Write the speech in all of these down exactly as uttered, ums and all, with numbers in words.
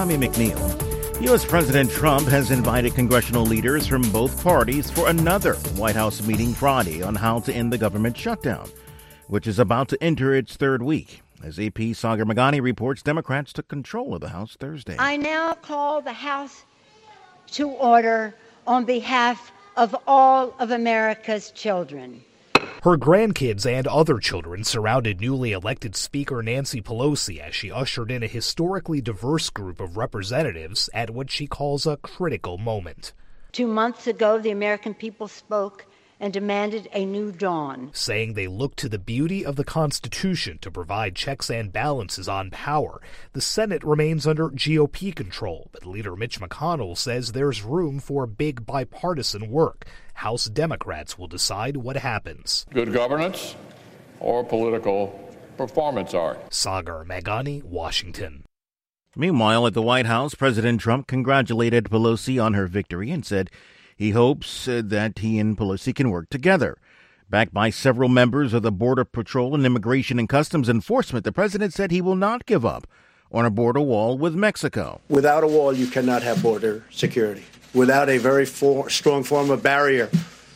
Tommy McNeil. U S. President Trump has invited congressional leaders from both parties for another White House meeting Friday on how to end the government shutdown, which is about to enter its third week. As A P Sagar Meghani reports, Democrats took control of the House Thursday. I now call the House to order on behalf of all of America's children. Her grandkids and other children surrounded newly elected Speaker Nancy Pelosi as she ushered in a historically diverse group of representatives at what she calls a critical moment. Two months ago, the American people spoke and demanded a new dawn, saying they look to the beauty of the Constitution to provide checks and balances on power. The Senate remains under G O P control, but Leader Mitch McConnell says there's room for big bipartisan work. House Democrats will decide what happens. Good governance or political performance art. Sagar Meghani, Washington. Meanwhile, at the White House, President Trump congratulated Pelosi on her victory and said he hopes uh, that he and Pelosi can work together. Backed by several members of the Border Patrol and Immigration and Customs Enforcement, the president said he will not give up on a border wall with Mexico. Without a wall, you cannot have border security. Without a very for- strong form of barrier,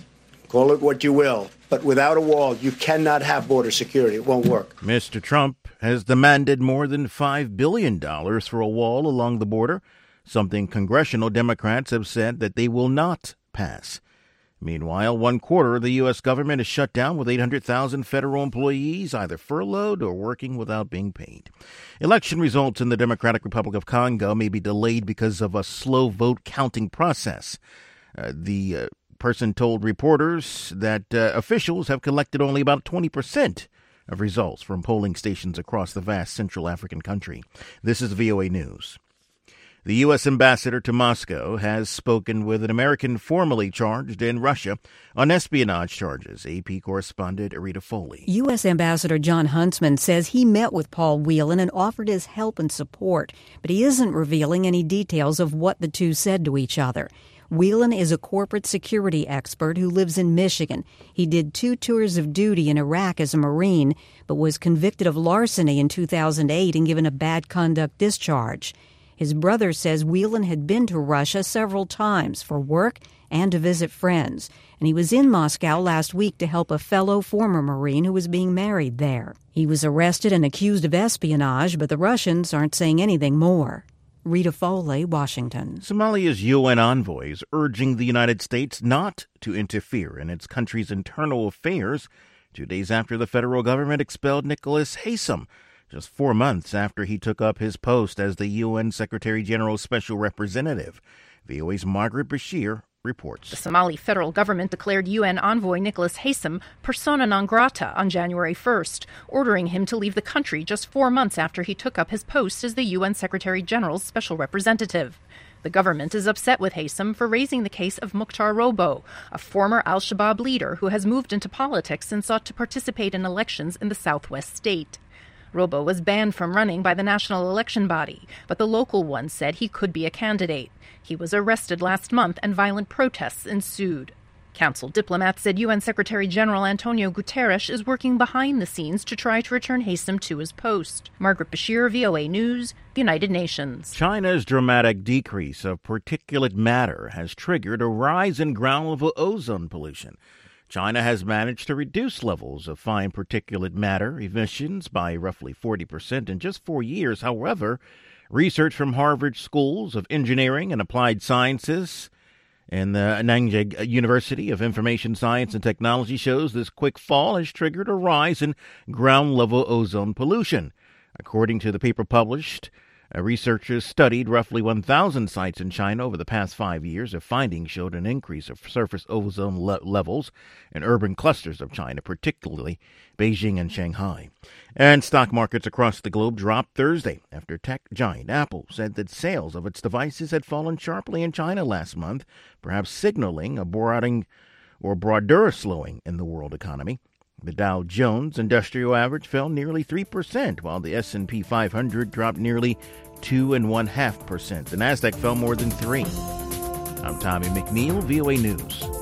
call it what you will, but without a wall, you cannot have border security. It won't work. Mister Trump has demanded more than five billion dollars for a wall along the border, something congressional Democrats have said that they will not pass. Meanwhile, one quarter of the U S government is shut down with eight hundred thousand federal employees either furloughed or working without being paid. Election results in the Democratic Republic of Congo may be delayed because of a slow vote counting process. Uh, the uh, person told reporters that uh, officials have collected only about twenty percent of results from polling stations across the vast Central African country. This is V O A News. The U S ambassador to Moscow has spoken with an American formerly charged in Russia on espionage charges. A P correspondent Rita Foley. U S. Ambassador John Huntsman says he met with Paul Whelan and offered his help and support, but he isn't revealing any details of what the two said to each other. Whelan is a corporate security expert who lives in Michigan. He did two tours of duty in Iraq as a Marine, but was convicted of larceny in two thousand eight and given a bad conduct discharge. His brother says Whelan had been to Russia several times for work and to visit friends, and he was in Moscow last week to help a fellow former Marine who was being married there. He was arrested and accused of espionage, but the Russians aren't saying anything more. Rita Foley, Washington. Somalia's U N envoy is urging the United States not to interfere in its country's internal affairs two days after the federal government expelled Nicholas Haysom, just four months after he took up his post as the U N Secretary General's Special Representative. V O A's Margaret Bashir reports. The Somali federal government declared U N envoy Nicholas Haysom persona non grata on January first, ordering him to leave the country just four months after he took up his post as the U N Secretary General's Special Representative. The government is upset with Haysom for raising the case of Mukhtar Robo, a former al-Shabaab leader who has moved into politics and sought to participate in elections in the southwest state. Robo was banned from running by the national election body, but the local one said he could be a candidate. He was arrested last month and violent protests ensued. Council diplomats said U N Secretary General Antonio Guterres is working behind the scenes to try to return Haysom to his post. Margaret Bashir, V O A News, the United Nations. China's dramatic decrease of particulate matter has triggered a rise in ground-level ozone pollution. China has managed to reduce levels of fine particulate matter emissions by roughly forty percent in just four years. However, research from Harvard Schools of Engineering and Applied Sciences and the Nanjing University of Information Science and Technology shows this quick fall has triggered a rise in ground-level ozone pollution. According to the paper published, Uh, researchers studied roughly one thousand sites in China over the past five years. Their findings showed an increase of surface ozone le- levels in urban clusters of China, particularly Beijing and Shanghai. And stock markets across the globe dropped Thursday after tech giant Apple said that sales of its devices had fallen sharply in China last month, perhaps signaling a broadening or broader slowing in the world economy. The Dow Jones Industrial Average fell nearly three percent, while the S and P five hundred dropped nearly two and one half percent. The Nasdaq fell more than three. I'm Tommy McNeil, V O A News.